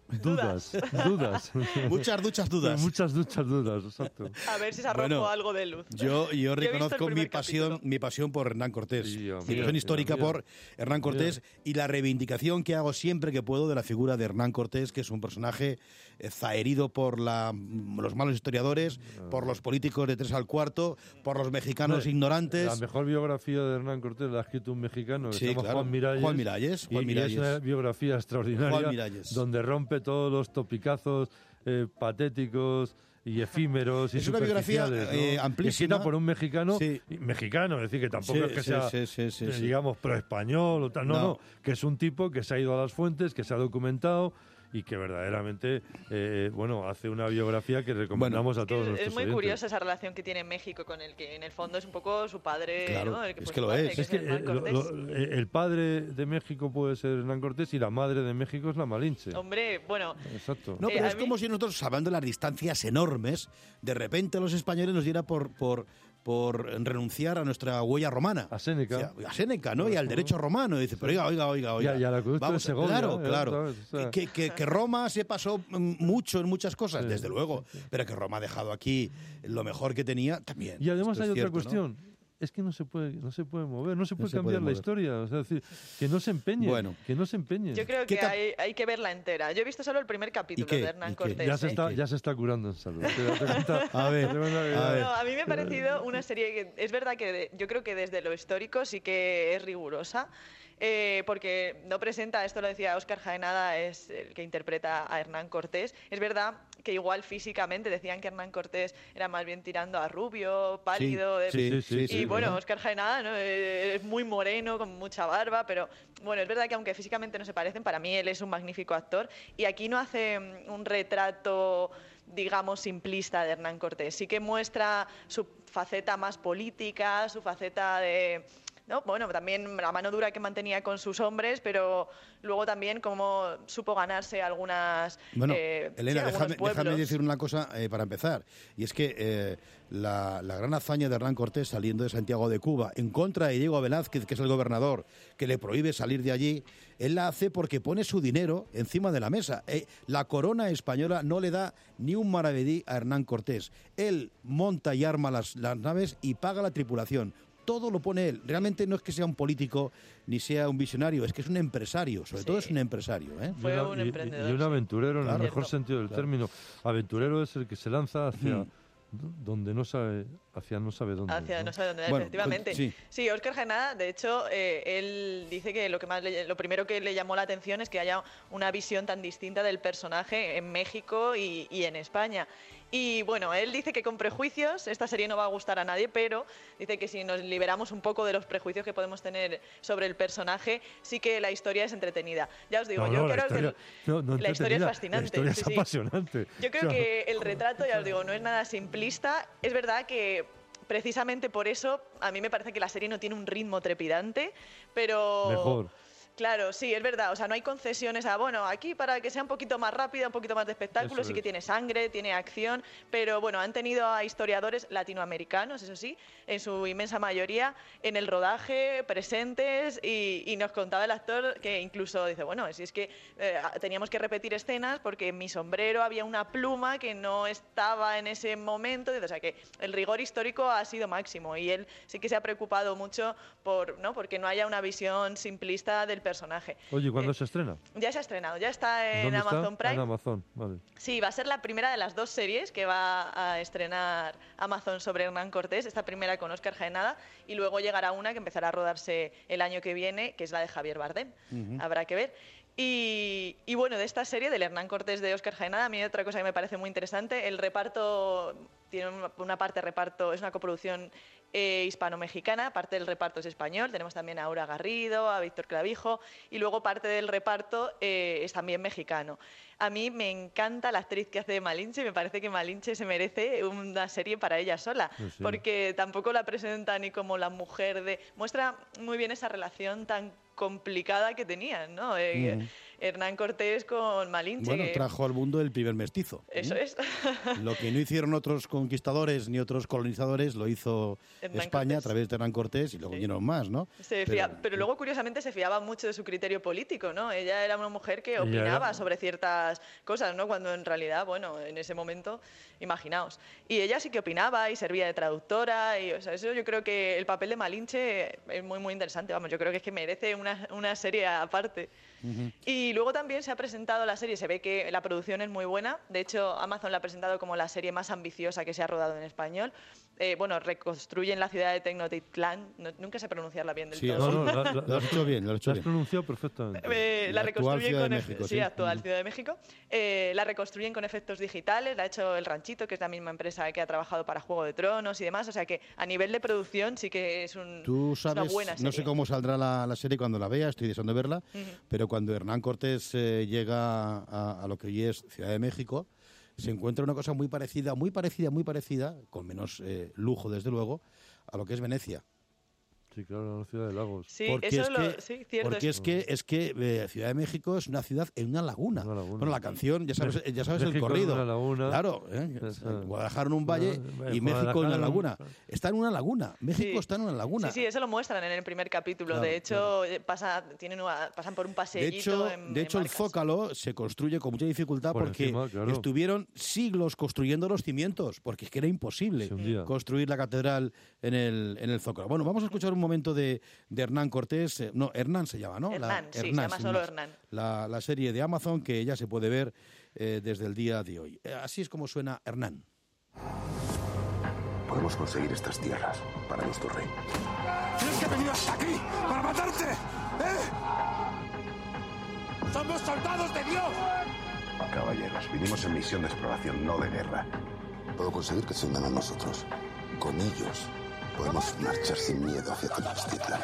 Muchas duchas dudas, exacto. A ver si se arrojó algo de luz. Yo reconozco mi pasión por Hernán Cortés, mi pasión histórica por Hernán Cortés y la reivindicación que hago siempre que puedo de la figura de Hernán Cortés, que es un personaje zaherido por los malos historiadores, por los políticos de 3 al 4, por los mexicanos ignorantes. La mejor biografía de Hernán Cortés la ha escrito un mexicano que se llama Juan Miralles. Y es una biografía extraordinaria donde rompe todos los topicazos patéticos y efímeros y es una biografía amplísima, escrita por un mexicano, es decir, que tampoco es que sea digamos pro-español o tal, no, que es un tipo que se ha ido a las fuentes, que se ha documentado y que verdaderamente hace una biografía que recomendamos a todos nuestros oyentes. Es muy curiosa esa relación que tiene México con el que en el fondo es un poco su padre, claro, ¿no? Es que lo es. Es que el padre de México puede ser Hernán Cortés y la madre de México es la Malinche. Hombre, bueno... Exacto. No, pero es como si nosotros, hablando de las distancias enormes, de repente a los españoles nos diera por renunciar a nuestra huella romana. A Séneca. O sea, a Séneca, ¿no? Y al derecho romano. Y dice, pero oiga. Y al acueducto de Segovia. Claro. Que Roma se pasó mucho en muchas cosas, desde luego. Pero que Roma ha dejado aquí lo mejor que tenía también. Y además hay otra cuestión. ¿No? Es que no se puede mover, no se puede cambiar la historia. O sea, es decir, que no se empeñen. Que no se empeñen. Yo creo que hay que verla entera. Yo he visto solo el primer capítulo de Hernán Cortés. Ya se está curando en salud. A ver. A mí me ha parecido una serie que es verdad que yo creo que desde lo histórico sí que es rigurosa. Porque no presenta, esto lo decía Óscar Jaenada, es el que interpreta a Hernán Cortés. Es verdad que igual físicamente decían que Hernán Cortés era más bien tirando a rubio, pálido. Y bueno, Óscar Jaenada, ¿no? Es muy moreno, con mucha barba, pero bueno, es verdad que aunque físicamente no se parecen, para mí él es un magnífico actor. Y aquí no hace un retrato, digamos, simplista de Hernán Cortés. Sí que muestra su faceta más política, su faceta de... ¿no? Bueno, también la mano dura que mantenía con sus hombres, pero luego también cómo supo ganarse algunas... Bueno, Elena, déjame decir una cosa para empezar, y es que la gran hazaña de Hernán Cortés saliendo de Santiago de Cuba en contra de Diego Velázquez, que es el gobernador, que le prohíbe salir de allí, él la hace porque pone su dinero encima de la mesa. La corona española no le da ni un maravedí a Hernán Cortés. Él monta y arma las naves y paga la tripulación. Todo lo pone él. Realmente no es que sea un político ni sea un visionario, es que es un empresario. Sobre todo es un empresario. Fue un emprendedor. Y un aventurero en el mejor sentido del término. Aventurero es el que se lanza hacia donde no sabe, hacia no sabe dónde. Hacia no sabe dónde, efectivamente. Sí, Óscar Jaenada, de hecho, él dice que lo primero que le llamó la atención es que haya una visión tan distinta del personaje en México y en España. Y bueno, él dice que con prejuicios esta serie no va a gustar a nadie, pero dice que si nos liberamos un poco de los prejuicios que podemos tener sobre el personaje, sí que la historia es entretenida. Ya os digo, yo creo que la historia es fascinante. La historia es apasionante. Yo creo que el retrato, ya os digo, no es nada simplista. Es verdad que precisamente por eso a mí me parece que la serie no tiene un ritmo trepidante, pero... Mejor. Claro, sí, es verdad. O sea, no hay concesiones aquí para que sea un poquito más rápida, un poquito más de espectáculo. Sí que tiene sangre, tiene acción, pero bueno, han tenido a historiadores latinoamericanos, eso sí, en su inmensa mayoría, en el rodaje, presentes, y nos contaba el actor que incluso dice, bueno, si es que teníamos que repetir escenas porque en mi sombrero había una pluma que no estaba en ese momento. O sea, que el rigor histórico ha sido máximo y él sí que se ha preocupado mucho porque no haya una visión simplista del personaje. Oye, ¿cuándo se estrena? Ya se ha estrenado, ya está en Amazon Prime. En Amazon, vale. Sí, va a ser la primera de las 2 series que va a estrenar Amazon sobre Hernán Cortés, esta primera con Óscar Jaenada, y luego llegará una que empezará a rodarse el año que viene, que es la de Javier Bardem. Habrá que ver. Y bueno, de esta serie, del Hernán Cortés de Óscar Jaenada, a mí hay otra cosa que me parece muy interesante. El reparto tiene una parte de reparto, es una coproducción hispano-mexicana, parte del reparto es español, tenemos también a Aura Garrido, a Víctor Clavijo, y luego parte del reparto es también mexicano. A mí me encanta la actriz que hace de Malinche, me parece que Malinche se merece una serie para ella sola, porque tampoco la presenta ni como la mujer de... Muestra muy bien esa relación tan complicada que tenían, ¿no? Hernán Cortés con Malinche. Bueno, trajo al mundo el primer mestizo. Eso es. Lo que no hicieron otros conquistadores ni otros colonizadores lo hizo España a través de Hernán Cortés y luego vinieron más, ¿no? Pero luego, curiosamente, se fiaba mucho de su criterio político, ¿no? Ella era una mujer que opinaba sobre ciertas cosas, ¿no? Cuando en realidad, bueno, en ese momento, imaginaos. Y ella sí que opinaba y servía de traductora y, o sea, eso yo creo que el papel de Malinche es muy, muy interesante. Vamos, yo creo que es que merece una serie aparte. Y luego también se ha presentado la serie, se ve que la producción es muy buena, de hecho Amazon la ha presentado como la serie más ambiciosa que se ha rodado en español. Bueno, reconstruyen la ciudad de Tenochtitlán, nunca sé pronunciarla bien del todo. Lo has hecho bien, lo has pronunciado perfectamente. La reconstruyen con México, actual Ciudad de México. La reconstruyen con efectos digitales, la ha hecho El Ranchito, que es la misma empresa que ha trabajado para Juego de Tronos y demás, o sea que a nivel de producción sí que es una buena serie. No sé cómo saldrá la serie cuando la vea, estoy deseando verla, pero cuando Hernán Cortés llega a lo que hoy es Ciudad de México, se encuentra una cosa muy parecida, con menos lujo desde luego, a lo que es Venecia. Sí, claro, la ciudad de lagos. Sí, porque es que Ciudad de México es una ciudad en una laguna. Bueno, la canción, ya sabes el corrido. Una laguna. Claro, Guadalajara en un valle y México en una laguna. Está en una laguna. México está en una laguna. Sí, eso lo muestran en el primer capítulo. Claro, de hecho, pasan por un paseíto. De hecho, el Zócalo se construye con mucha dificultad porque estuvieron siglos construyendo los cimientos, porque es que era imposible construir la catedral en el Zócalo. Bueno, vamos a escuchar un momento de Hernán Cortés. No, Hernán se llama, ¿no? Hernán, se llama solo Hernán. La serie de Amazon que ya se puede ver desde el día de hoy. Así es como suena Hernán. Podemos conseguir estas tierras para nuestro rey. ¡Tienes que venir hasta aquí para matarte! ¡Somos soldados de Dios! Caballeros, vinimos en misión de exploración, no de guerra. Puedo conseguir que se unan a nosotros. Con ellos podemos marchar sin miedo hacia Tenochtitlan.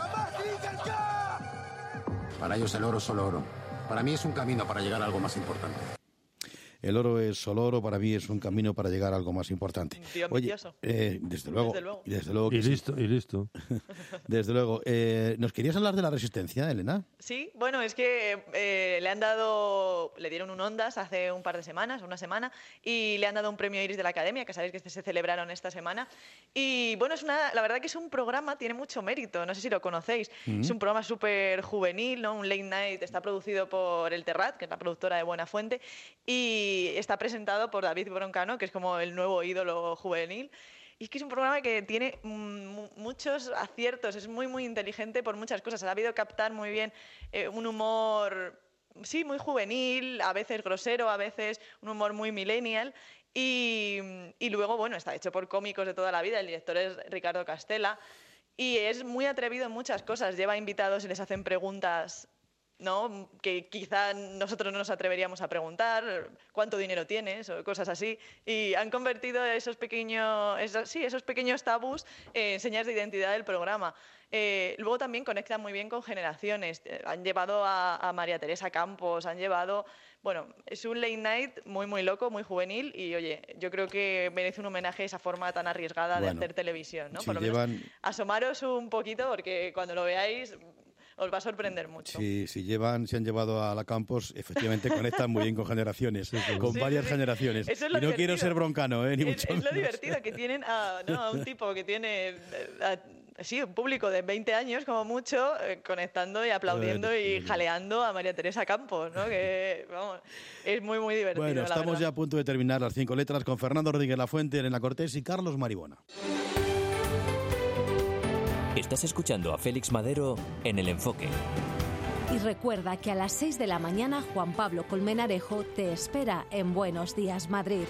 Para ellos el oro es solo oro. Para mí es un camino para llegar a algo más importante. El oro es solo oro, para mí es un camino para llegar a algo más importante. Oye, desde luego. Y listo. Desde luego. ¿Nos querías hablar de la Resistencia, Elena? Sí, bueno, es que le dieron un Ondas hace un par de semanas, una semana, y le han dado un premio Iris de la Academia, que sabéis que se celebraron esta semana. Y bueno, la verdad que es un programa, tiene mucho mérito, no sé si lo conocéis. Es un programa súper juvenil, ¿no? Un late night, está producido por El Terrat, que es la productora de Buenafuente, y está presentado por David Broncano, que es como el nuevo ídolo juvenil. Y es que es un programa que tiene muchos aciertos, es muy, muy inteligente por muchas cosas. Ha sabido captar muy bien un humor, sí, muy juvenil, a veces grosero, a veces un humor muy millennial. Y luego, bueno, está hecho por cómicos de toda la vida. El director es Ricardo Castella. Y es muy atrevido en muchas cosas. Lleva invitados y les hacen preguntas, ¿no?, que quizá nosotros no nos atreveríamos a preguntar, ¿cuánto dinero tienes? O cosas así. Y han convertido esos pequeños tabús en señas de identidad del programa. Luego también conectan muy bien con generaciones. Han llevado a María Teresa Campos, bueno, es un late night muy, muy loco, muy juvenil y, oye, yo creo que merece un homenaje a esa forma tan arriesgada de hacer televisión, ¿no? Si por lo menos asomaros un poquito porque cuando lo veáis os va a sorprender mucho. Sí, se han llevado a la Campos, efectivamente conectan muy bien con generaciones, con varias generaciones. Eso es y no divertido. Quiero ser broncano, ni mucho menos. Es lo divertido que tienen a un tipo que tiene un público de 20 años como mucho, conectando y aplaudiendo y jaleando a María Teresa Campos, ¿no? Que, vamos, es muy, muy divertido. Bueno, estamos ya a punto de terminar las 5 letras con Fernando Rodríguez Lafuente, Elena Cortés y Carlos Maribona. Estás escuchando a Félix Madero en El Enfoque. Y recuerda que a las 6 de la mañana Juan Pablo Colmenarejo te espera en Buenos Días, Madrid.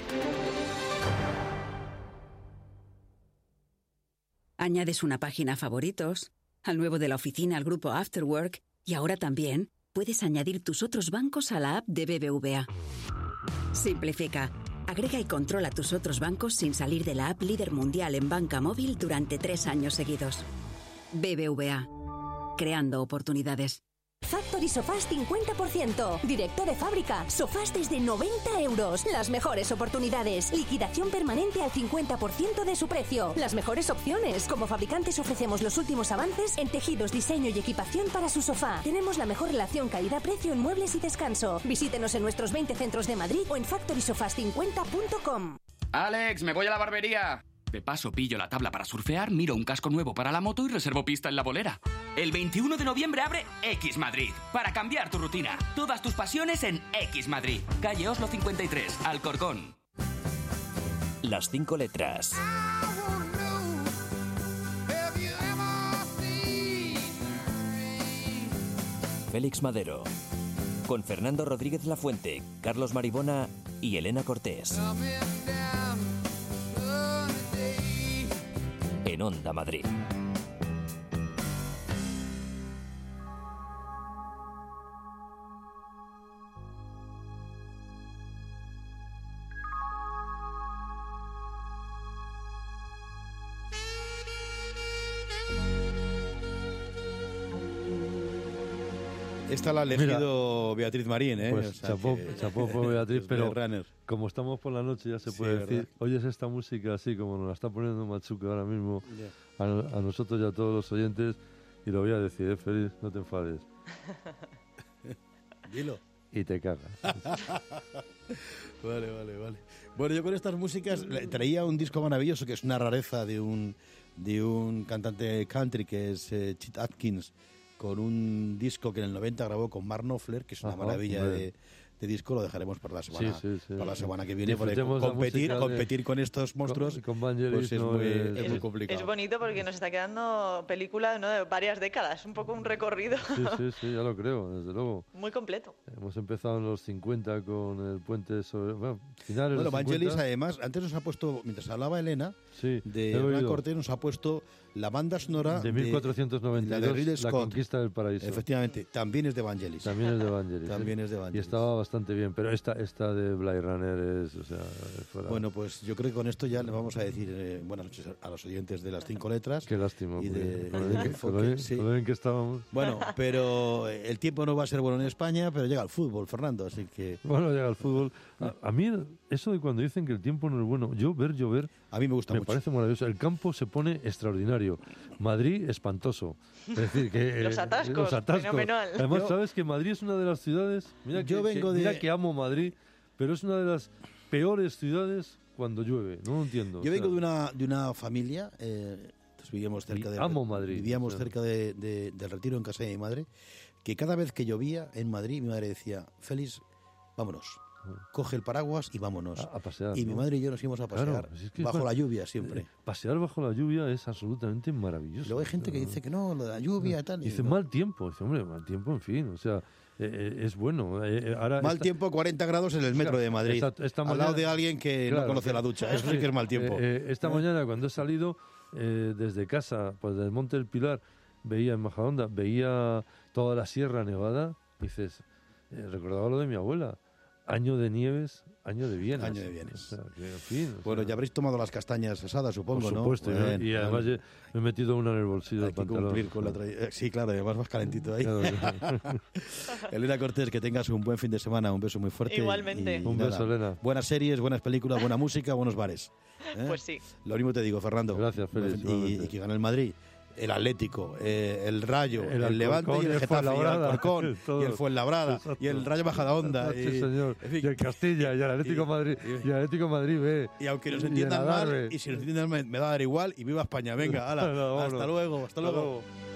Añades una página a favoritos, al nuevo de la oficina, al grupo Afterwork, y ahora también puedes añadir tus otros bancos a la app de BBVA. Simplifica, Agrega y controla tus otros bancos sin salir de la app líder mundial en banca móvil durante 3 años seguidos. BBVA. Creando oportunidades. Factory Sofás 50%. Directo de fábrica. Sofás desde 90 euros. Las mejores oportunidades. Liquidación permanente al 50% de su precio. Las mejores opciones. Como fabricantes ofrecemos los últimos avances en tejidos, diseño y equipación para su sofá. Tenemos la mejor relación calidad-precio en muebles y descanso. Visítenos en nuestros 20 centros de Madrid o en factorysofás50.com. Alex, me voy a la barbería. De paso, pillo la tabla para surfear, miro un casco nuevo para la moto y reservo pista en la bolera. El 21 de noviembre abre X Madrid, para cambiar tu rutina. Todas tus pasiones en X Madrid. Calle Oslo 53, Alcorcón. Las 5 letras. Félix Madero. Con Fernando Rodríguez Lafuente, Carlos Maribona y Elena Cortés. En Onda Madrid. Esta la ha elegido Beatriz Marín, ¿eh? Pues chapó por Beatriz, pero como estamos por la noche ya se puede decir, ¿verdad? Oyes esta música así como nos la está poniendo Machuca ahora mismo, a nosotros y a todos los oyentes, y lo voy a decir, Félix, no te enfades. Dilo. Y te cagas. Vale. Bueno, yo con estas músicas traía un disco maravilloso que es una rareza de un cantante country que es Chet Atkins, con un disco que en el 90 grabó con Mark Knopfler, que es una maravilla de disco. Lo dejaremos para la semana, para la semana que viene, porque competir con estos monstruos con pues es muy complicado. Es bonito porque nos está quedando película, ¿no?, de varias décadas, un poco un recorrido. Sí, ya lo creo, desde luego. Muy completo. Hemos empezado en los 50 con el puente sobre... finales de los 50. Vangelis, además, antes nos ha puesto, mientras hablaba Elena, de Hernán Cortés, nos ha puesto la banda sonora de 1492, la de Ridley Scott, La Conquista del Paraíso. Efectivamente, también es de Vangelis. También es de Vangelis. Y estaba bastante bien, pero esta de Blade Runner es, fuera. Bueno, pues yo creo que con esto ya le vamos a decir buenas noches a los oyentes de las 5 letras. Qué lástima. Y con lo bien que estábamos. Bueno, pero el tiempo no va a ser bueno en España, pero llega el fútbol, Fernando, así que... Bueno, llega el fútbol. A mí, eso de cuando dicen que el tiempo no es bueno, ver llover, a mí me gusta mucho. Me parece maravilloso. El campo se pone extraordinario. Madrid, espantoso. Es decir, que los atascos. Fenomenal. Además, sabes que Madrid es una de las ciudades... Mira que amo Madrid, pero es una de las peores ciudades cuando llueve. No lo entiendo. Yo vengo de una familia... vivíamos cerca de... Amo Madrid. Vivíamos cerca del Retiro, en casa de mi madre, que cada vez que llovía en Madrid, mi madre decía, Félix, vámonos. Coge el paraguas y vámonos. A pasear. Y mi madre y yo nos íbamos a pasear bajo la lluvia siempre. Pasear bajo la lluvia es absolutamente maravilloso. Y luego hay gente que dice que no, lo de la lluvia y tal. Dice mal tiempo. Dice, hombre, mal tiempo, en fin. O sea, es bueno. Mal tiempo, 40 grados en el metro de Madrid. Al lado de alguien que no conoce la ducha. Eso sí que es mal tiempo. Esta mañana, cuando he salido desde casa, pues del Monte del Pilar, veía en Majadahonda, veía toda la Sierra Nevada. Dices, recordaba lo de mi abuela. Año de nieves, año de bienes. Año de bienes. O sea, que, en fin, bueno, ya habréis tomado las castañas asadas, supongo, ¿no? Por supuesto, ¿no? Y además me he metido una en el bolsillo del pantalón. Cumplir con sí, claro, además más calentito ahí. Claro. Elena Cortés, que tengas un buen fin de semana, un beso muy fuerte. Igualmente. Un beso, Elena. Buenas series, buenas películas, buena música, buenos bares. Pues sí. Lo mismo te digo, Fernando. Gracias, Félix. Y que gane el Madrid. El Atlético, el Rayo, el Levante y el Getafe, y el Alcorcón, y el Fuenlabrada, y el Rayo Majadahonda. Sí, señor. Y el Castilla, y el Atlético Madrid, y el Atlético Madrid B. Y aunque nos entiendan mal, y si nos entiendan mal, me va a dar igual, y viva España. Venga, hasta luego.